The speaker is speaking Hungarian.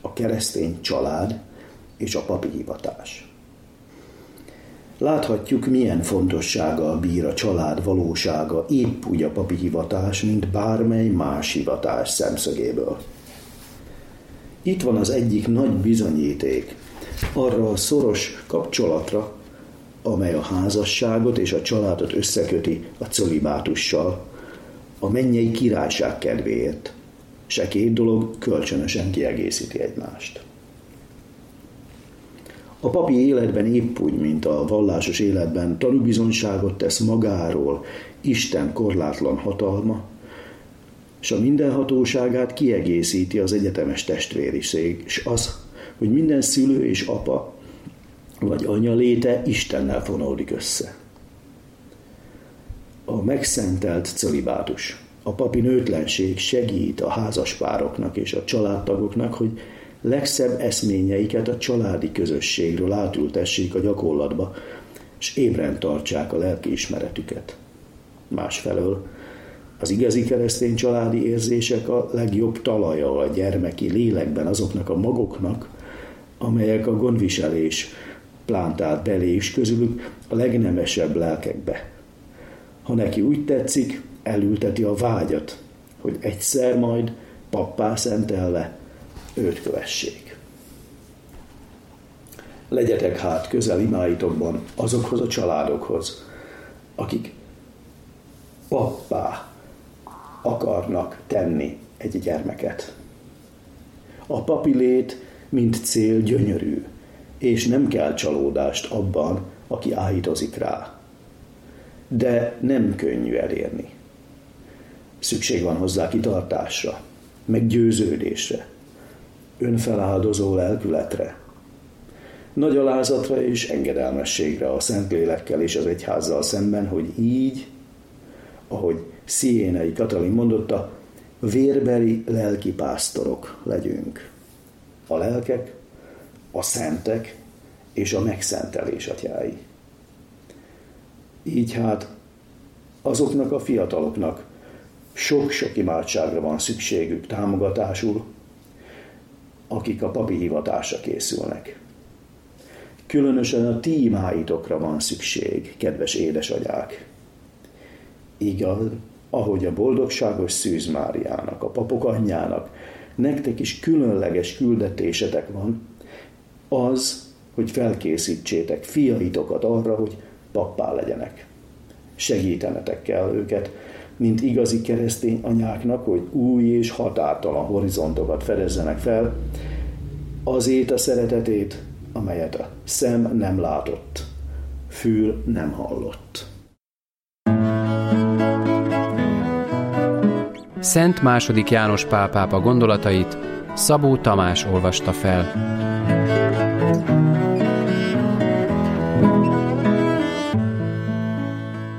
a keresztény család és a papi hivatás. Láthatjuk, milyen fontossággal bír a család valósága épp úgy a papi hivatás, mint bármely más hivatás szemszögéből. Itt van az egyik nagy bizonyíték arra a szoros kapcsolatra, amely a házasságot és a családot összeköti a cölibátussal, a mennyei királyság kedvéért, s e két dolog kölcsönösen kiegészíti egymást. A papi életben épp úgy, mint a vallásos életben tanúbizonyságot tesz magáról Isten korlátlan hatalma, és a mindenhatóságát kiegészíti az egyetemes testvériség, és az, hogy minden szülő és apa vagy anya léte Istennel fonódik össze. A megszentelt cölibátus, a papi nőtlenség segít a házaspároknak és a családtagoknak, hogy legszebb eszményeiket a családi közösségről átültessék a gyakorlatba, és ébren tartsák a lelkiismeretüket. Másfelől az igazi keresztény családi érzések a legjobb talaja a gyermeki lélekben azoknak a magoknak, amelyek a gondviselés plántált belé is közülük a legnemesebb lelkekbe. Ha neki úgy tetszik, elülteti a vágyat, hogy egyszer majd pappá szentelve őt kövessék. Legyetek hát közel imáitokban azokhoz a családokhoz, akik pappá akarnak tenni egy gyermeket. A papi lét, mint cél gyönyörű, és nem kell csalódást abban, aki áhítozik rá. De nem könnyű elérni. Szükség van hozzá kitartásra, meggyőződésre, önfeláldozó lelkületre, nagy alázatra és engedelmességre a Szentlélekkel és az egyházzal szemben, hogy így, ahogy Sziénai Katalin mondotta, vérbeli lelkipásztorok legyünk. A lelkek, a szentek és a megszentelés atyái. Így hát azoknak a fiataloknak sok-sok imádságra van szükségük támogatásul, akik a papi hivatásra készülnek. Különösen a ti imáitokra van szükség, kedves édesanyák. Igaz, ahogy a boldogságos Szűz Máriának, a papok anyjának, nektek is különleges küldetésetek van, az, hogy felkészítsétek fiaitokat arra, hogy pappá legyenek. Segítenetek kell őket, mint igazi keresztény anyáknak, hogy új és határtalan horizontokat fedezzenek fel, azét a szeretetét, amelyet a szem nem látott, fül nem hallott. Szent II. János Pál pápa gondolatait Szabó Tamás olvasta fel.